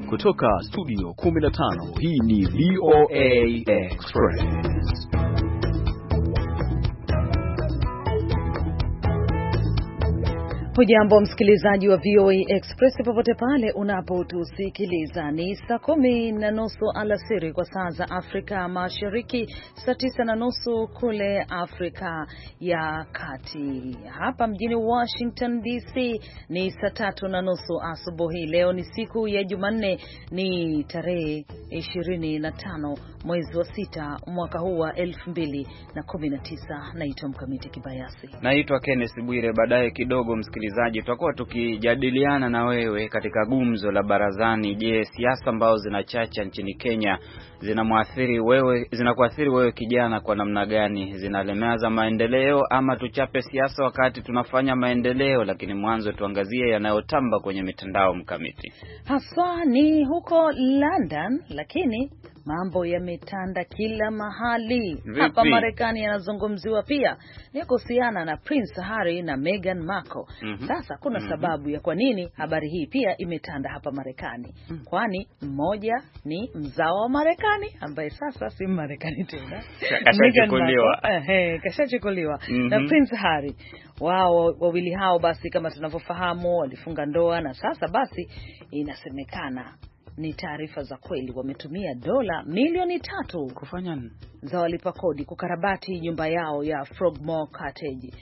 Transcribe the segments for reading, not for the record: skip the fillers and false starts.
Kutoka studio 15, hii ni VOA Express. Hujambo msikilizaji wa VOA Express popote pale unapotusikiliza. Ni saa 10:30 alasiri kwa saa za Afrika Mashariki, saa 9:30 kule Afrika ya Kati. Hapa mjini Washington DC ni saa 3:30 asubuhi. Leo ni siku ya Jumanne, ni tarehe 25 mwezi wa 6 mwaka huu wa 2019. Naitwa Mkamiti Kibayasi. Naitwa Kenneth Bwire. Baadaye kidogo msikilizaji, tutakuwa tukijadiliana na wewe katika gumzo la barazani. Je, siasa ambazo zinachacha nchini Kenya zinakuathiri wewe kijana kwa namna gani? Zinalemeza maendeleo ama tuchape siasa wakati tunafanya maendeleo? Lakini mwanzo tuangazie yanayotamba kwenye mitandao, Mkamiti. Haswa ni huko London, lakini mambo yametanda kila mahali. Vipi? Hapa Marekani yanazungumziwa pia ni kuhusiana na Prince Harry na Meghan Markle. Sasa kuna sababu ya kwa nini habari hii pia imetanda hapa Marekani. Kwani mmoja ni mzao wa Marekani ambaye sasa si Marekani tena. Kashachukuliwa na Prince Harry. Wao wawili hao basi kama tunavyofahamu walifunga ndoa, na sasa basi inasemekana, ni taarifa za kweli, wametumia dola milioni 3 kufanya nini? Za walipa kodi kukarabati nyumba yao ya Frogmore Cottage.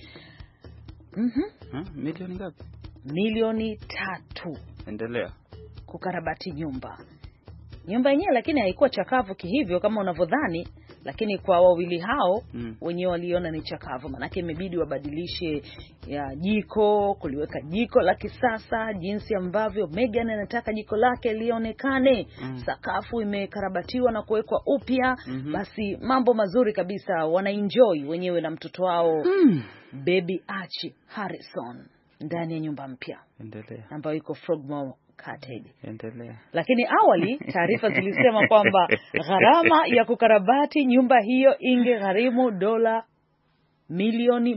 Milioni ngapi? Milioni 3. Endelea. Kukarabati nyumba yenyewe, lakini haikuwa chakavu kihivyo kama unavyodhani, lakini kwa wawili hao wenyewe waliona ni chakavu, manake imebidi wabadilishe ya jiko, kuliweka jiko la kisasa jinsi ambavyo Meghan anataka jiko lake lionekane. Sakafu imekarabatiwa na kuwekwa upya. Basi mambo mazuri kabisa, wanaenjoy wenyewe na mtoto wao Baby Archie Harrison ndani ya nyumba mpya ambayo iko Frogmore Cottage. Endelea. Lakini awali taarifa zilisema kwamba gharama ya kukarabati nyumba hiyo ingegharimu dola milioni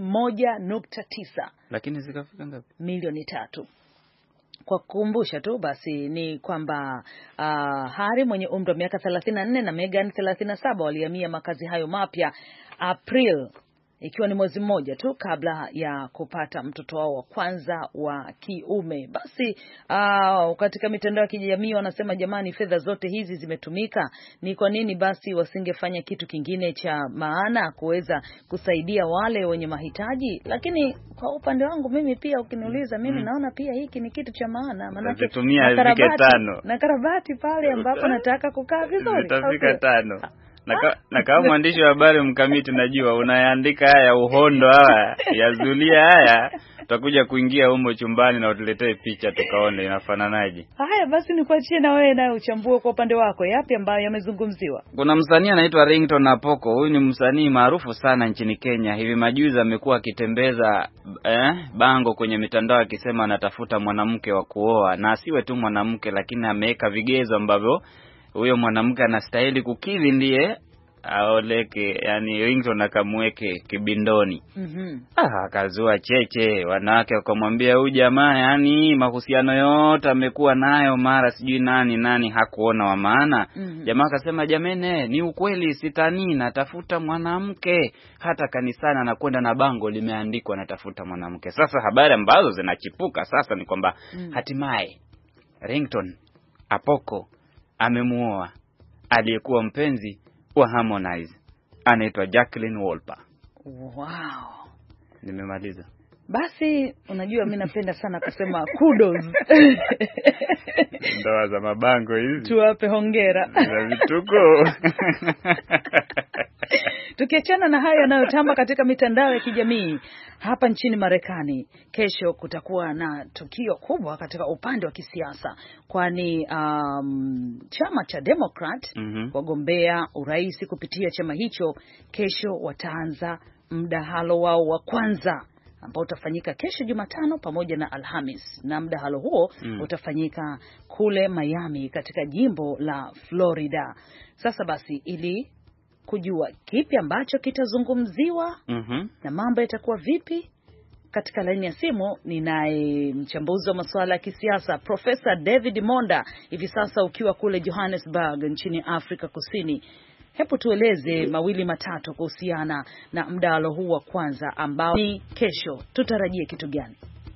1.9. Lakini zikafika ngapi? Milioni 3. Kwa kukumbusha tu basi ni kwamba Harry mwenye umri wa miaka 34 na Meghan 37 walihamia makazi hayo mapya April, ikiwa ni mwezi mmoja tu kabla ya kupata mtoto wao wa kwanza wa kiume. Basi katika mitandao ya kijamii wanasema, jamani, fedha zote hizi zimetumika, ni kwa nini basi wasingefanya kitu kingine cha maana kuweza kusaidia wale wenye mahitaji? Lakini kwa upande wangu mimi pia ukiniuliza mimi naona pia hiki ni kitu cha maana, maana tumia zike 5 na karabati pale ambapo nataka kukaa vizuri zitafika 5. Na kama mwandishi wa habari Mkamiti, najua unaandika haya uhondo haya ya zulia haya, tutakuja kuingia humo chumbani na utuletee picha tukaone inafananaje. Haya basi nikuachie na wewe naye uchambue kwa upande wako yapi ambayo yamezungumziwa. Kuna msanii anaitwa Ringtone Apoko. Huyu ni msanii maarufu sana nchini Kenya. Hivi majuzi amekuwa akitembeza bango kwenye mitandao akisema anatafuta mwanamke wa kuoa, na asiwe tu mwanamke, lakini ameweka vigezo ambavyo huyo mwanamke anastahili kukidhi ndiye aoleke, yani Ringtone akamweke kibindoni. Akazua cheche, wanawake wakamwambia huyu jamaa, yani mahusiano yote amekuwa nayo, mara sijui nani hakuona wa maana. Jamaa akasema, jamene, ni ukweli, sitani, natafuta mwanamke. Hata kanisani anakwenda na bango limeandikwa natafuta mwanamke. Sasa habari ambazo zinachipuka sasa ni kwamba hatimaye Ringtone Apoko amemuoa aliyekuwa mpenzi wa Harmonize, anaitwa Jacqueline Wolper. Wow. Nimemaliza. Basi unajua mimi napenda sana kusema kudos. Ndoa za mabango hizi. Tuwape hongera. Na vituko. Tukiachana na hayo yanayotamba katika mitandao ya kijamii hapa nchini Marekani, kesho kutakuwa na tukio kubwa katika upande wa kisiasa, kwani chama cha Democrat wagombea urais kupitia chama hicho kesho wataanza mdahalo wao wa kwanza ambao utafanyika kesho Jumatano pamoja na Alhamis, na mdahalo huo utafanyika kule Miami katika jimbo la Florida. Sasa basi, ili kujua kipi ambacho kitazungumziwa na mambo yatakuwa vipi, katika laini ya simu ninaye mchambuzi wa masuala ya kisiasa Profesa David Monda, hivi sasa ukiwa kule Johannesburg nchini Afrika Kusini. Hebu tueleze mawili matatu kuhusiana na mdahalo huu wa kwanza ambao ni kesho. Tutarajie kitu gani?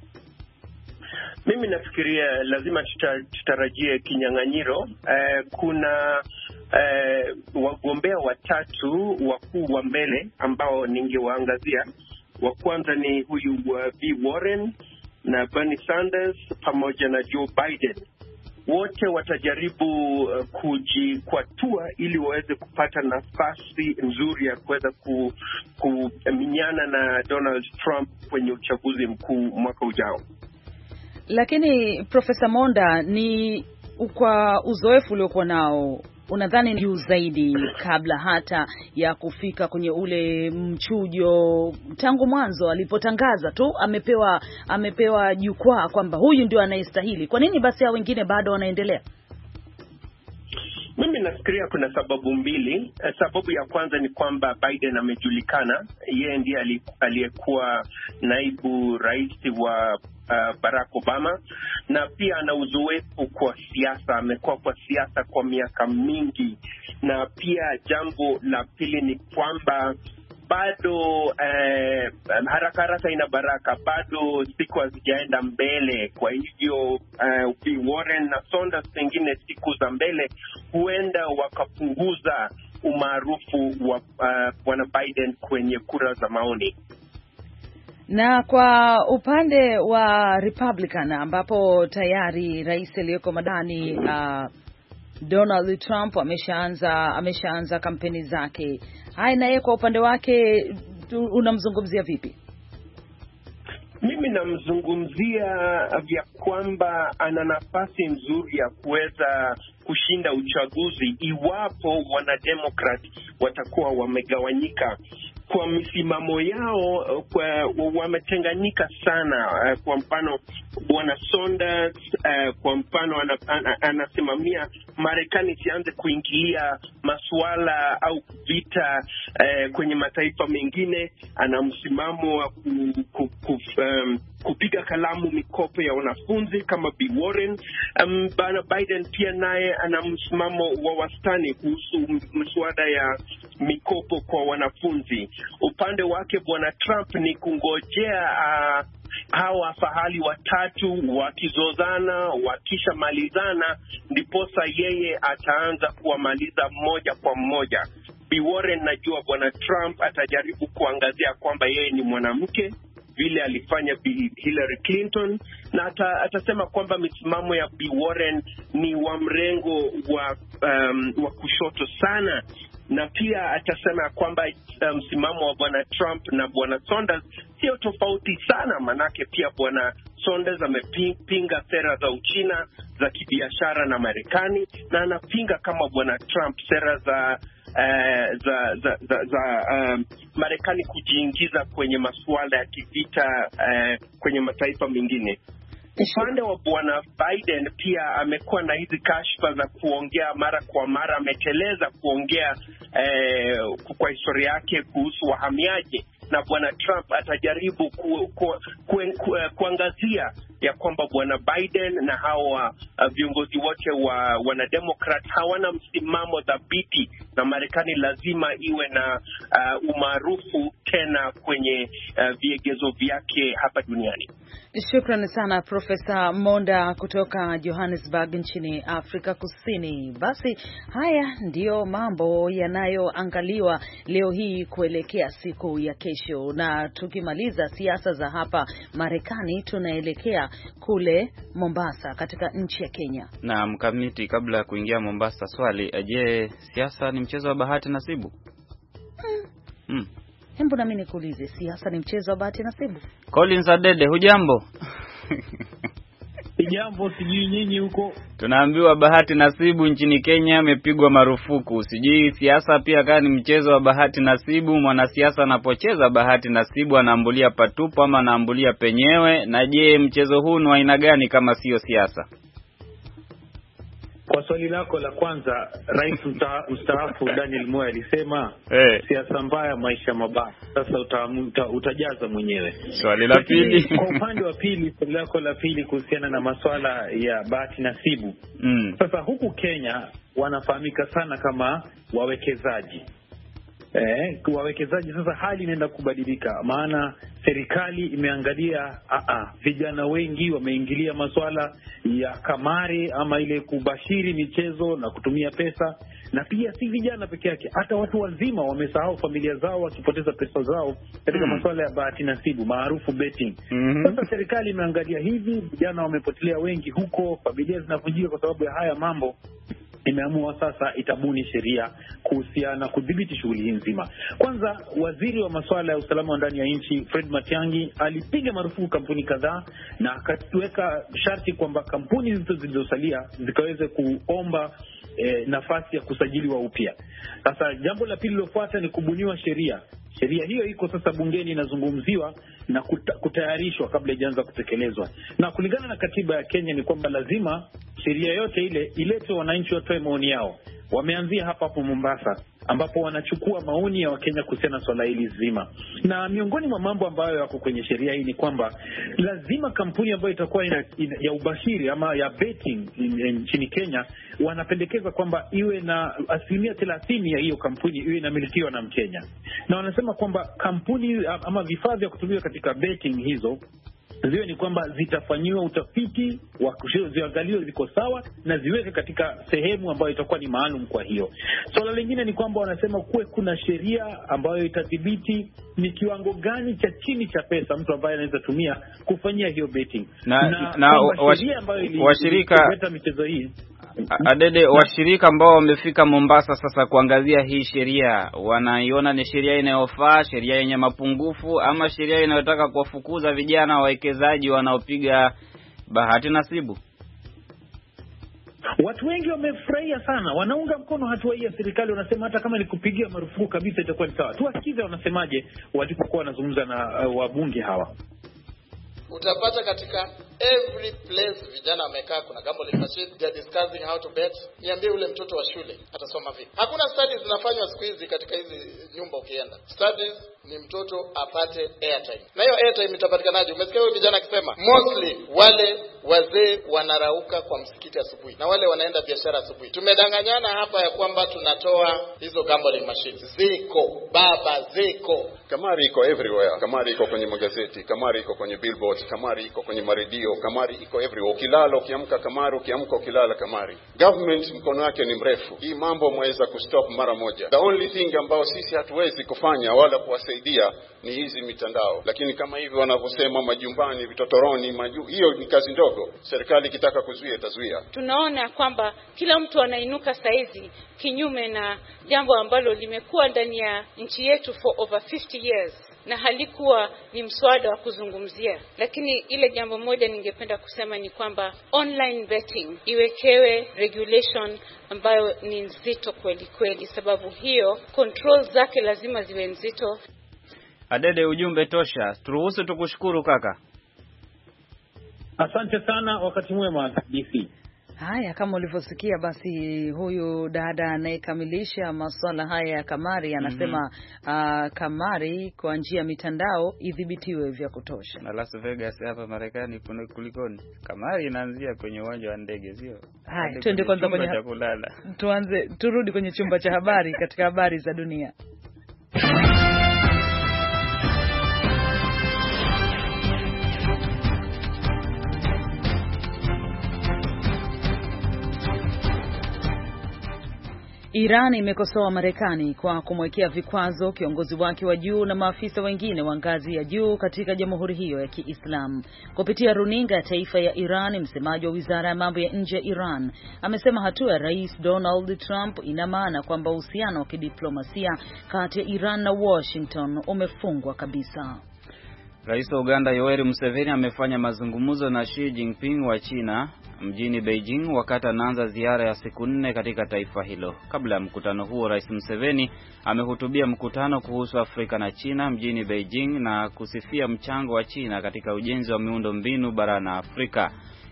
Mimi nafikiria lazima tutarajie kinyang'anyiro. Kuna wagombea watatu wakuu wa mbele ambao ningewaangazia. Wa kwanza ni huyu B. Warren na Bernie Sanders pamoja na Joe Biden. Wote watajaribu kujikwatua ili waweze kupata nafasi nzuri ya kuweza kuminyana na Donald Trump kwenye uchaguzi mkuu mwaka ujao. Lakini Profesa Monda, ni kwa uzoefu uliokuwa nao, unadhani juu zaidi kabla hata ya kufika kwenye ule mchujo, tangu mwanzo alipotangaza tu amepewa jukwaa kwamba huyu ndio anayestahili, kwa nini basi hao wengine bado wanaendelea? Mimi nafikiria kuna sababu mbili. Sababu ya kwanza ni kwamba Biden amejulikana, yeye ndiye aliyekuwa naibu rais wa Barack Obama, na pia ana uzoefu kwa siasa, amekuwa kwa siasa kwa miaka mingi. Na pia jambo la pili ni kwamba bado haraka ina baraka, bado siku hazijaenda mbele. Kwa hivyo Warren na Sanders pengine siku za mbele huenda wakapunguza umaarufu wa bwana Biden kwenye kura za maoni. Na kwa upande wa Republican ambapo tayari rais aliyeko madani Donald Trump ameshaanza kampeni zake, haya na yeye kwa upande wake unamzungumzia vipi? Mimi namzungumzia vya kwamba ana nafasi nzuri ya kuweza kushinda uchaguzi iwapo wanademokrat watakuwa wamegawanyika kwa misimamo yao, wametenganyika sana. Kwa mfano bwana Sanders kwa mfano anasimamia Marekani sianze kuingilia masuala au vita kwenye mataifa mengine. Ana msimamo wa kupiga kalamu mikopo ya wanafunzi kama B. Warren. Bwana Biden pia naye ana msimamo wa wastani kuhusu mswada ya mikopo kwa wanafunzi. Upande wake bwana Trump ni kungojea hawa fahali watatu wakizozana, wakishamalizana ndiposa yeye ataanza kuwamaliza mmoja kwa mmoja. B. Warren, najua bwana Trump atajaribu kuangazia kwamba yeye ni mwanamke vile alifanya Hillary Clinton, na atasema kwamba misimamo ya B. Warren ni wa mrengo wa kushoto sana, na pia atasema kwamba msimamo wa bwana Trump na bwana Sanders sio tofauti sana, manake pia bwana Sanders amepinga sera za Uchina za kibiashara na Marekani, na anapinga kama bwana Trump sera za Marekani kujiingiza kwenye masuala ya kivita kwenye mataifa mengine. Upande wa bwana Biden pia amekuwa na hizi kashfa za kuongea mara kwa mara, ameteleza kuongea kwa historia yake kuhusu wahamiaji, na bwana Trump atajaribu kuangazia ya kwamba bwana Biden na hawa viongozi wote wa wanademokrat hawana msimamo dhabiti, na Marekani lazima iwe na umaarufu tena kwenye viegezo vyake hapa duniani. Shukrani sana Profesa Monda kutoka Johannesburg nchini Afrika Kusini. Basi haya ndiyo mambo yanayoangaliwa leo hii kuelekea siku ya kesho, na tukimaliza siasa za hapa Marekani tunaelekea kule Mombasa katika nchi ya Kenya. Na mkamiti, kabla ya kuingia Mombasa, swali, je, siasa ni mchezo wa bahati nasibu? Hebu na mimi nikuulize, siasa ni mchezo wa bahati nasibu? Collins Adede, hujambo? Jambo, sijui nyinyi huko. Tunaambiwa bahati nasibu nchini Kenya imepigwa marufuku. Sijui siasa pia kama ni mchezo wa bahati nasibu, mwanasiasa anapocheza bahati nasibu anaambulia patupu ama anaambulia penyewe? Na je, mchezo huu ni wa aina gani kama sio siasa? Kwa swali lako la kwanza, Rais mstaafu Daniel Moi alisema siasa mbaya, maisha mabaya. Sasa utajaza mwenyewe. Swali la pili. Kwa upande wa pili, swali lako la pili kuhusiana na masuala ya bahati nasibu. Sasa huku Kenya wanafahamika sana kama wawekezaji. Wawekezaji sasa hali inaenda kubadilika, maana serikali imeangalia vijana wengi wameingilia masuala ya kamari ama ile kubashiri michezo na kutumia pesa, na pia si vijana peke yake, hata watu wazima wamesahau familia zao wakipoteza pesa zao katika masuala ya bahati nasibu maarufu betting. Sasa serikali imeangalia hivi, vijana wamepotelea wengi huko, familia zinavunjika kwa sababu ya haya mambo. Imeamua sasa itabuni sheria kuhusiana kudhibiti shughuli hii nzima. Kwanza, waziri wa masuala ya usalama wa ndani ya nchi Fred Matiang'i alipiga marufuku kampuni kadhaa na akaweka sharti kwamba kampuni zilizosalia zikaweze kuomba nafasi ya kusajiliwa upya. Sasa jambo la pili lilofuata ni kubuniwa sheria. Sheria hiyo iko sasa bungeni inazungumziwa na kutayarishwa kabla haijaanza kutekelezwa. Na kulingana na katiba ya Kenya ni kwamba lazima sheria yote ile iletwe, wananchi watoe maoni yao. Wameanzia hapo Mombasa, ambapo wanachukua maoni ya Wakenya kuhusiana na swala hili zima. Na miongoni mwa mambo ambayo yako kwenye sheria hii ni kwamba lazima kampuni ambayo itakuwa ya ubashiri ama ya betting nchini Kenya, wanapendekeza kwamba iwe na 30% ya hiyo kampuni iwe inamilikiwa na Mkenya. Na wanasema kwamba kampuni ama vifaa vya kutumia katika betting hizo ziwe ni kwamba zitafanyiwa utafiti wa ziangaliwe ziko sawa na ziweke katika sehemu ambayo itakuwa ni maalum kwa hiyo. Swala lingine ni kwamba wanasema kuwe kuna sheria ambayo itadhibiti ni kiwango gani cha chini cha pesa mtu ambaye anaweza tumia kufanyia hiyo betting. Na washirika michezo hii Adede, washirika ambao wamefika Mombasa sasa kuangazia hii sheria, wanaiona ni sheria inayofaa, sheria yenye mapungufu, ama sheria inayotaka kuwafukuza vijana wawekezaji wanaopiga bahati nasibu? Watu wengi wamefurahia sana, wanaunga mkono hatua hii ya serikali, wanasema hata kama ni kupigia marufuku kabisa itakuwa ni sawa. Tuwasikize wanasemaje walipokuwa wanazungumza na wabunge hawa. Utapata katika every place vijana wamekaa, kuna gambling machine, they are discussing how to bet. Niambie ule mtoto wa shule atasoma vipi? Hakuna studies zinafanywa siku hizi katika hizi nyumba. Ukienda studies ni mtoto apate airtime, na hiyo airtime itapatikanaje? Umesikia wewe vijana akisema mostly wale wazee wanarauka kwa msikiti asubuhi na wale wanaenda biashara asubuhi. Tumedanganyana hapa ya kwamba tunatoa hizo gambling machines. Ziko baba, ziko. Kamari iko everywhere. Kamari iko kwenye magazeti, kamari iko kwenye billboards, kamari iko kwenye maredio, kamari iko everywhere. Ukilala ukiamka kamari, ukiamka ukilala kamari. Government mkono wake ni mrefu. Hii mambo mweza kustop mara moja. The only thing ambao sisi hatuwezi kufanya wala kuwasaidia ni hizi mitandao. Lakini kama hivi wanavyosema majumbani, vitotoroni, hiyo ni kazi ndogo. Serikali ikitaka kuzuia itazuia. Tunaona kwamba kila mtu anainuka saizi kinyume na jambo ambalo limekuwa ndani ya nchi yetu for over 50 years na halikuwa ni mswada wa kuzungumzia. Lakini ile jambo moja ningependa kusema ni kwamba online betting iwekewe regulation ambayo ni nzito kweli kweli, sababu hiyo control zake lazima ziwe nzito. Adede, ujumbe tosha. Turuhusu tukushukuru kaka. Asante sana, wakati mwema DC. Haya, kama ulivyosikia basi huyu dada anayekamilisha masuala haya ya kamari anasema kamari kwa njia ya mitandao idhibitiwe vya kutosha. Na Las Vegas hapa Marekani kuna kulikoni. Kamari inaanzia kwenye uwanja wa ndege, sio? Haya, twende kwanza kwenye turudi kwenye chumba cha habari katika habari za dunia. Iran imekosoa Marekani kwa kumwekea vikwazo kiongozi wake wa juu na maafisa wengine wa ngazi ya juu katika jamhuri hiyo ya Kiislamu. Kupitia runinga ya taifa ya Iran, msemaji wa Wizara ya Mambo ya Nje ya Iran amesema hatua ya Rais Donald Trump ina maana kwamba uhusiano wa kidiplomasia kati ya Iran na Washington umefungwa kabisa. Rais wa Uganda Yoweri Museveni amefanya mazungumzo na Xi Jinping wa China mjini Beijing wakati anaanza ziara ya siku 4 katika taifa hilo. Kabla ya mkutano huo, Rais Museveni amehutubia mkutano kuhusu Afrika na China mjini Beijing na kusifia mchango wa China katika ujenzi wa miundo mbinu barani Afrika.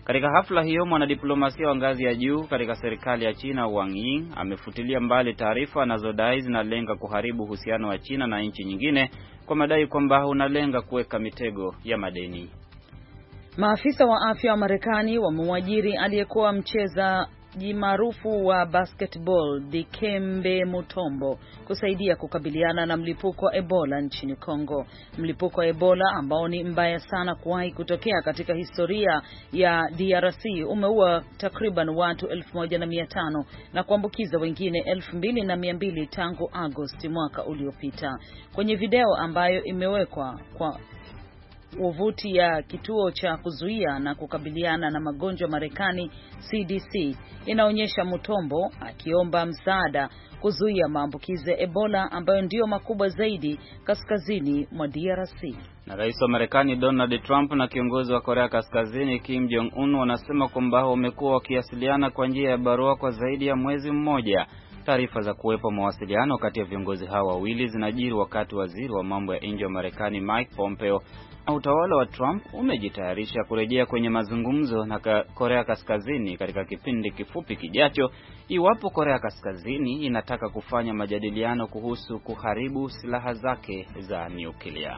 Katika hafla hiyo, mwanadiplomasia wa ngazi ya juu katika serikali ya China Wang Yi amefutilia mbali taarifa anazodai zinalenga kuharibu uhusiano wa China na nchi nyingine kwa madai kwamba unalenga kuweka mitego ya madeni. Maafisa wa afya wa Marekani wamemwajiri aliyekuwa mchezaji maarufu wa basketball Dikembe Mutombo kusaidia kukabiliana na mlipuko wa Ebola nchini Kongo. Mlipuko wa Ebola ambao ni mbaya sana kuwahi kutokea katika historia ya DRC umeua takriban watu 1500 na kuambukiza wengine 2200 tangu Agosti mwaka uliopita. Kwenye video ambayo imewekwa kwa wavuti ya kituo cha kuzuia na kukabiliana na magonjwa Marekani CDC, inaonyesha Mutombo akiomba msaada kuzuia maambukizi ya Ebola ambayo ndio makubwa zaidi kaskazini mwa DRC. Na rais wa Marekani Donald Trump na kiongozi wa Korea Kaskazini Kim Jong-un wanasema kwamba wamekuwa wakiwasiliana kwa njia ya barua kwa zaidi ya mwezi mmoja. Taarifa za kuwepo mawasiliano kati ya viongozi hao wawili zinajiri wakati waziri wa mambo ya nje wa Marekani Mike Pompeo na utawala wa Trump umejitayarisha kurejea kwenye mazungumzo na Korea Kaskazini katika kipindi kifupi kijacho iwapo Korea Kaskazini inataka kufanya majadiliano kuhusu kuharibu silaha zake za nyuklia.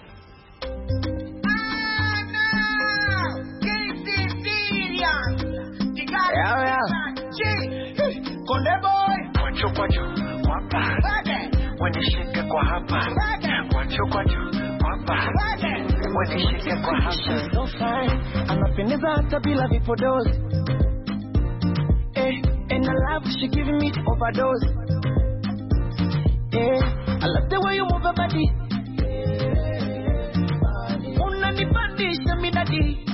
Anapendeza hata bila vipodozi. And I love she giving me overdose. I love the way you move your body. Unanipandisha midadi.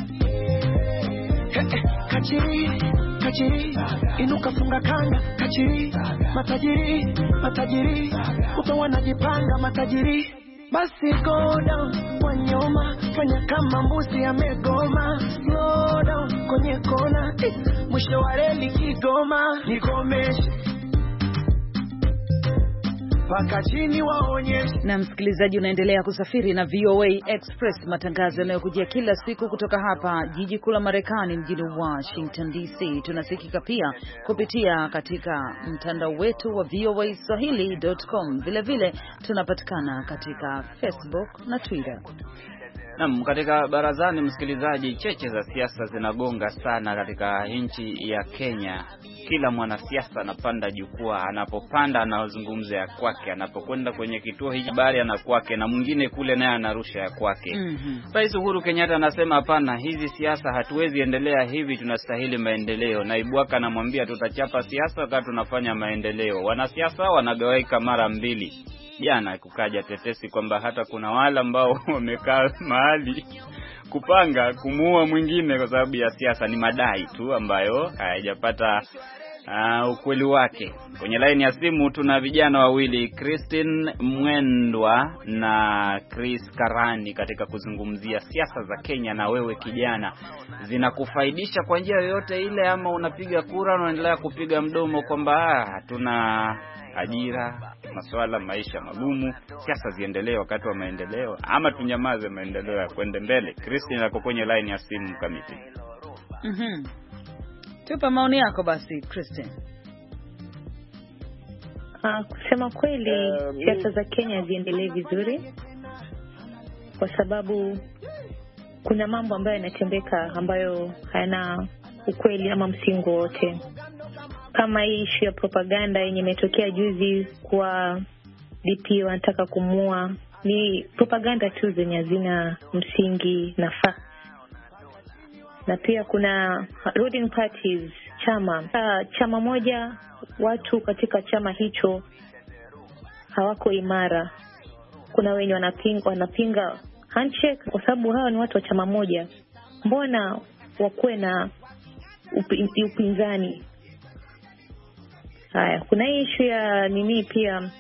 Kachiri, kachiri, inuka funga kanga. Kachiri, matajiri, matajiri, utawa najipanga matajiri. Basi go down, wanyoma, fanya kama mbuzi amegoma. Slow down, kwenye kona, mwisho wa reli Kigoma. Nikomeshe paka chini waonyeshe. Na msikilizaji, unaendelea kusafiri na VOA Express, matangazo yanayokujia kila siku kutoka hapa jiji kuu la Marekani mjini Washington DC. Tunasikika pia kupitia katika mtandao wetu wa voaswahili.com. Vile vile tunapatikana katika Facebook na Twitter. Naam, katika barazani msikilizaji, cheche za siasa zinagonga sana katika nchi ya Kenya. Kila mwanasiasa anapanda jukwaa, anapopanda anazungumza ya kwake, anapokwenda kwenye kituo hiki habari ana kwake, na mwingine kule naye anarusha ya kwake. Rais Uhuru Kenyatta anasema hapana, hizi siasa hatuwezi endelea hivi, tunastahili maendeleo. Naibu wake anamwambia tutachapa siasa wakati tunafanya maendeleo. Wanasiasa wanagawaika mara mbili. Jana kukaja tetesi kwamba hata kuna wale ambao wamekaa mahali kupanga kumuua mwingine kwa sababu ya siasa. Ni madai tu ambayo hayajapata ukweli wake. Kwenye line ya simu tuna vijana wawili, Christine Mwendwa na Chris Karani, katika kuzungumzia siasa za Kenya. Na wewe kijana, zinakufaidisha kwa njia yoyote ile, ama unapiga kura na unaendelea kupiga mdomo kwamba hatuna ajira, masuala maisha magumu, siasa ziendelee wakati wa maendeleo, ama tunyamaze maendeleo ya kwenda mbele? Christine ako kwenye line ya simu kamiti. Tupa maoni yako basi Christine. Kusema kweli, siasa za Kenya ziendelee vizuri kwa sababu kuna mambo ambayo yanatendeka ambayo hayana ukweli ama msingi wote. Kama hii issue ya propaganda yenye imetokea juzi kwa DP wanataka kumua, ni propaganda tu zenye hazina msingi na facts. Na pia kuna ruling parties, chama moja, watu katika chama hicho hawako imara. Kuna wenye wanapinga handshake kwa sababu hawa ni watu wa chama moja. Mbona wakuwe na upinzani? Haya, kuna issue ya nini pia,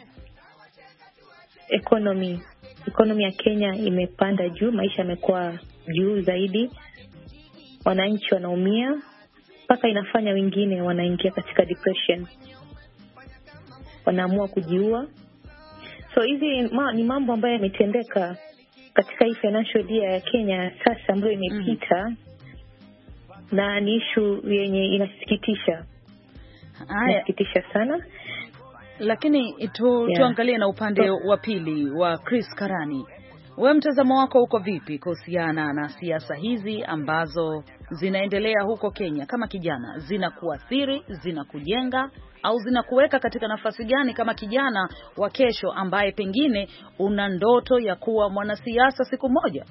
economy ya Kenya imepanda juu, maisha yamekuwa juu zaidi. Wananchi wanaumia mpaka inafanya wengine wanaingia katika depression, wanaamua kujiua. So hizi ni mambo ambayo yametendeka katika hii financial year ya Kenya sasa ambayo imepita. na ni issue yenye inasikitisha. Inasikitisha sana. Lakini tuangalie na upande wa pili wa Chris Karani. Wewe mtazamo wako uko vipi kuhusiana na siasa hizi ambazo zinaendelea huko Kenya? Kama kijana, zinakuathiri, zinakujenga au zinakuweka katika nafasi gani kama kijana wa kesho ambaye pengine una ndoto ya kuwa mwanasiasa siku moja?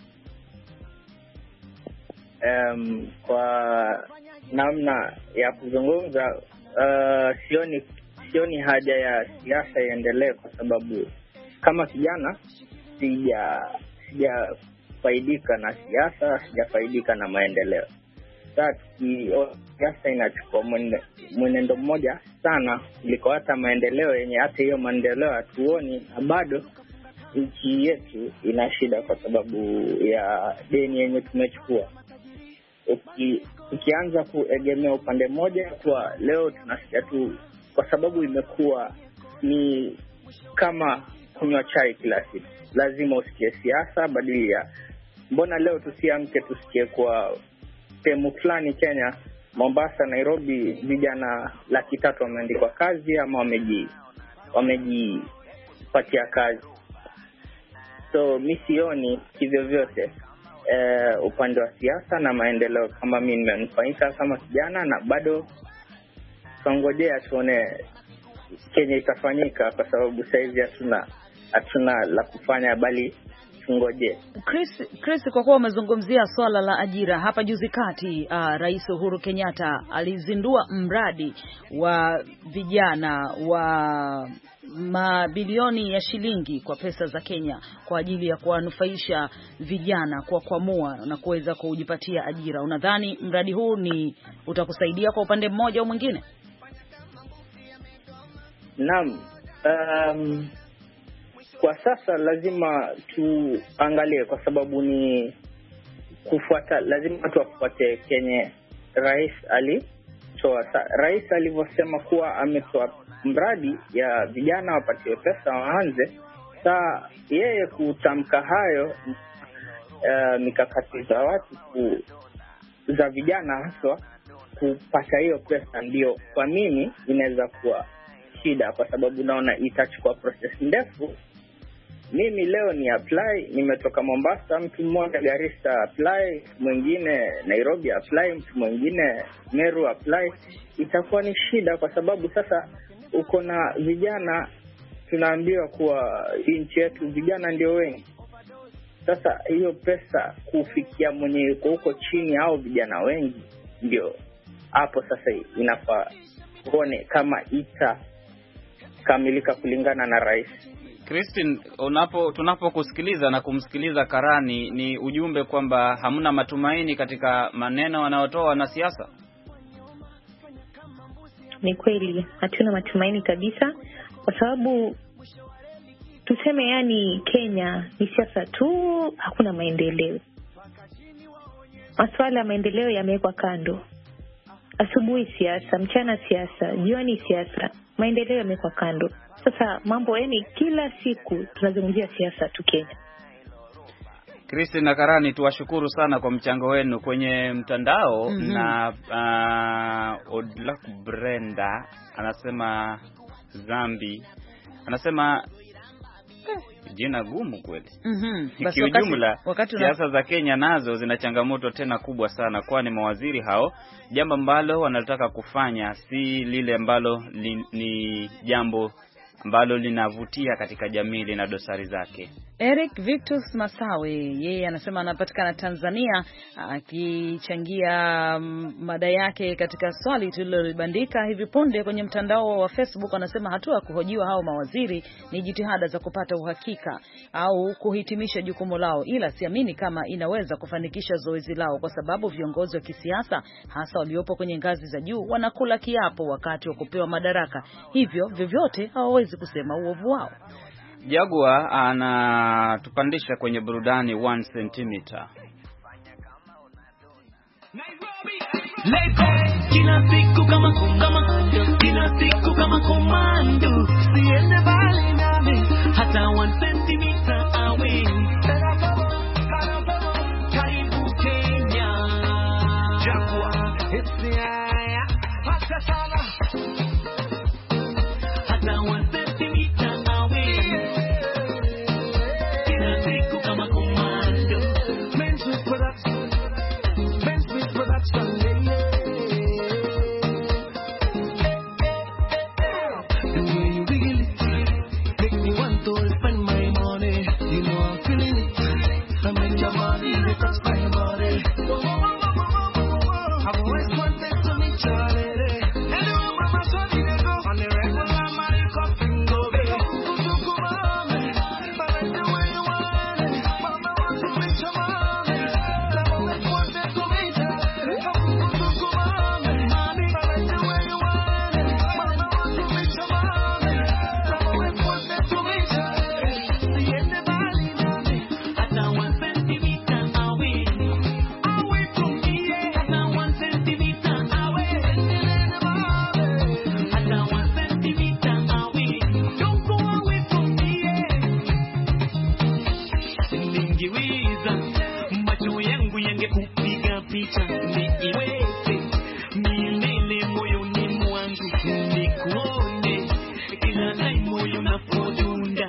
Kwa namna ya kuzungumza, sioni haja ya siasa iendelee, kwa sababu kama kijana sijafaidika na siasa, sijafaidika na maendeleo. Sasa siasa inachukua mwenendo mmoja sana kuliko hata maendeleo yenye hata hiyo maendeleo hatuoni, na bado nchi yetu ina shida kwa sababu ya deni yenye tumechukua. Ukianza kuegemea upande mmoja, kwa leo tunasikia tu, kwa sababu imekuwa ni kama kunywa chai kila siku, lazima usikie siasa badili ya mbona leo tusiamke tusikie kwa sehemu fulani Kenya, Mombasa, Nairobi, vijana 300 wameandikwa kazi ama wamejipatia kazi. So misioni hivyo vyote upande wa siasa na maendeleo kama mimi nimenufaika kama kijana, na bado tungojea tuone Kenya itafanyika, kwa sababu saizi hatuna la kufanya, bali tungoje. Chris, kwa kuwa umezungumzia swala la ajira, hapa juzi kati Rais Uhuru Kenyatta alizindua mradi wa vijana wa mabilioni ya shilingi kwa pesa za Kenya kwa ajili ya kuwanufaisha vijana kwa kuamua na kuweza kujipatia ajira. Unadhani mradi huu utakusaidia kwa upande mmoja au mwingine? Naam. Kwa sasa lazima tuangalie, kwa sababu ni kufuata, lazima tufuate Kenya rais alitoa. Rais alivyosema kuwa ametoa mradi ya vijana wapatiwe pesa waanze. Sasa yeye kutamka hayo, mikakati za watu za vijana hasa kupata hiyo pesa, ndio kwa mimi inaweza kuwa shida, kwa sababu naona itachukua process ndefu. Mimi leo ni apply, nimetoka Mombasa, mtu mmoja Garissa apply, mwingine Nairobi apply, mtu mwingine Meru apply. Itakuwa ni shida, kwa sababu sasa uko na vijana, tunaambiwa kuwa nchi yetu vijana ndio wengi. Sasa hiyo pesa kufikia mwenye yuko huko chini au vijana wengi, ndio hapo sasa inafaa kuone kama itakamilika kulingana na rais. Christine, tunapokusikiliza na kumsikiliza Karani, ni ujumbe kwamba hamna matumaini katika maneno wanayotoa wanasiasa? Ni kweli, hatuna matumaini kabisa, kwa sababu tuseme yani Kenya ni siasa tu, hakuna maendeleo. Masuala ya maendeleo yamewekwa kando. Asubuhi siasa, mchana siasa, jioni siasa, maendeleo yamewekwa kando. Sasa mambo yani kila siku tunazungumzia siasa tu Kenya. Christine na Karani, tuwashukuru sana kwa mchango wenu kwenye mtandao. Na Odlak Brenda anasema Zambi, anasema jina gumu kweli. Basi kiujumla siasa za Kenya nazo zina changamoto tena kubwa sana, kwani mawaziri hao jambo ambalo wanataka kufanya si lile ambalo ni jambo ambalo linavutia katika jamii, lina dosari zake. Eric Victus Masawe, yeye anasema anapatikana Tanzania, akichangia mada yake katika swali tulilobandika hivi punde kwenye mtandao wa Facebook. Anasema hatua ya kuhojiwa hao mawaziri ni jitihada za kupata uhakika au kuhitimisha jukumu lao, ila siamini kama inaweza kufanikisha zoezi lao, kwa sababu viongozi wa kisiasa hasa waliopo kwenye ngazi za juu wanakula kiapo wakati wa kupewa madaraka, hivyo vyovyote hawawezi kusema uovu wao. Jagua anatupandisha kwenye burudani 1 cm. Kila siku kama komando, siende bali nami hata 1 cm away. Karibu Kenya, Jagua. sana. Hata wasentimita away. Kila siku kama komando. Men Sweet Production. Men Sweet Production. The way you wiggle it make me want to spend my money. You know I'm feeling it. I make your body touch my body. I've always wanted to meet your lady. Anywhere where my son they go on the regular my coffin go baby. Mama, but I do what you want. Mama want to meet your mommy. I've always wanted to meet her. Mama, but I do what you want. Mama want to meet your mommy. I've always wanted to meet her. See anybody now? I don't want centimeter away. Away from me, I don't want centimeter away. I don't want centimeter away. Don't go away from me. Ningiweza macho yangu yangekupiga picha niiweke milele moyoni mwangu nikuone kila time moyo unapodunda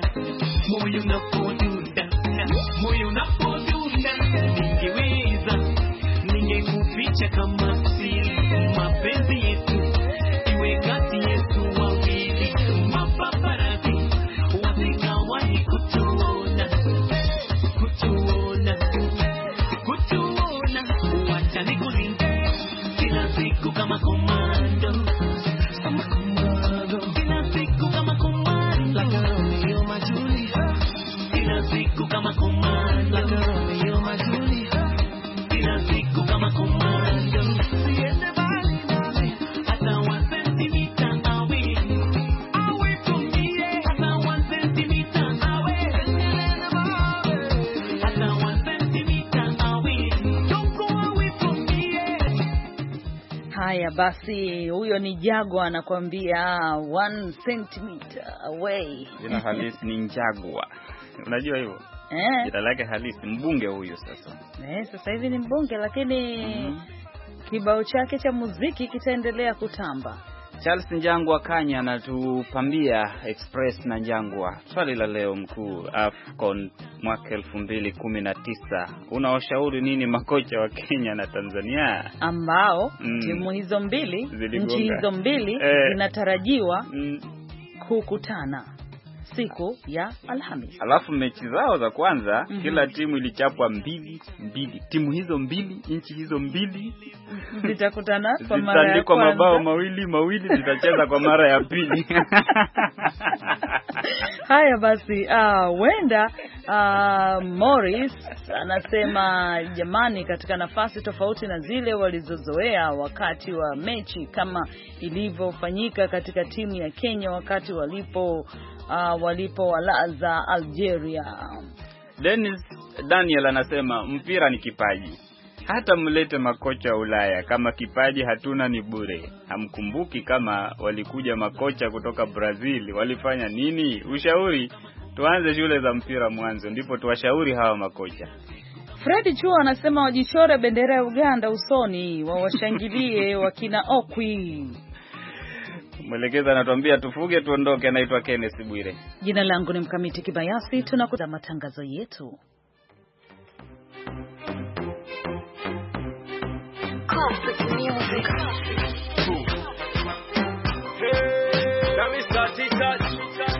ningeweza ningekuficha kama siri mapenzi yetu iwe kati yetu wawili mapaparazi wasikawahi kutuona watanikulinda kila siku kama komando kila siku kama komando like Romeo Majuli kila siku kama komando like Romeo Majuli kila siku kama komando siende bali nami hata 1 centimeter away from me hata 1 centimeter away hata 1 centimeter away don't go away from me. Haya basi, huyo ni Jagwa anakuambia 1 centimeter away. Jina halisi ni Njagwa. Unajua hivyo? Jina lake halisi mbunge huyo sasa. Sasa hivi ni mbunge lakini kibao chake cha muziki kitaendelea kutamba. Charles Njangwa Kanya anatupambia Express na Njangwa. Swali la leo mkuu, AFCON mwaka 2019. Unawashauri nini makocha wa Kenya na Tanzania ambao timu hizo mbili, nchi hizo mbili zinatarajiwa kukutana siku ya Alhamisi. Alafu mechi zao za kwanza kila timu ilichapwa 2-2. Timu hizo mbili, nchi hizo mbili zitakutana kwa mara ya kwanza. Mabao mawili zitacheza kwa mara ya pili. Haya basi, wenda Morris anasema jamani, katika nafasi tofauti na zile walizozoea wakati wa mechi kama ilivyofanyika katika timu ya Kenya wakati walipowalaza Algeria. Dennis Daniel anasema mpira ni kipaji. Hata mlete makocha wa Ulaya, kama kipaji hatuna ni bure. Hamkumbuki kama walikuja makocha kutoka Brazil, walifanya nini? Ushauri, tuanze shule za mpira mwanzo ndipo tuwashauri hawa makocha. Fred Chuo anasema wajichore bendera ya Uganda usoni, wawashangilie wakina Okwi. Mwelekeza anatuambia tufuge tuondoke. Anaitwa Kenneth Bwire. Jina langu ni Mkamiti Kibayasi. Tunakuta matangazo yetu. Classic music. Let me start it touch.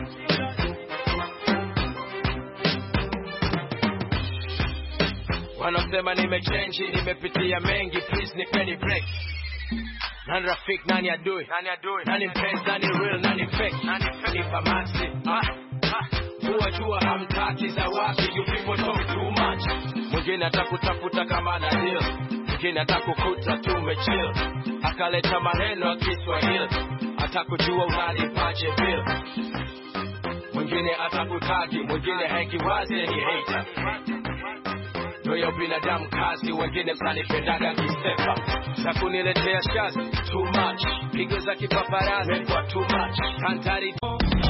Wanasema nimechange, nimepitia mengi, please nipeni break. Nani rafiki, nani adui, nani mpenzi, nani real, nani fake, nipa masi. Jua hamtaki za wapi, you people talk too much. Mwingine atakutafuta kama na deal, mwingine atakukuta tumechill. Akaleta maneno ya Kiswahili, atakujua unalipaje bill. Mwingine atakutaki, mwingine haikiwazi ni hater. Ndio binadamu kazi, wengine msanipendaga kisepa. Sakuniletea shazi, too much. Pigo za kipaparazi, too much. Kantari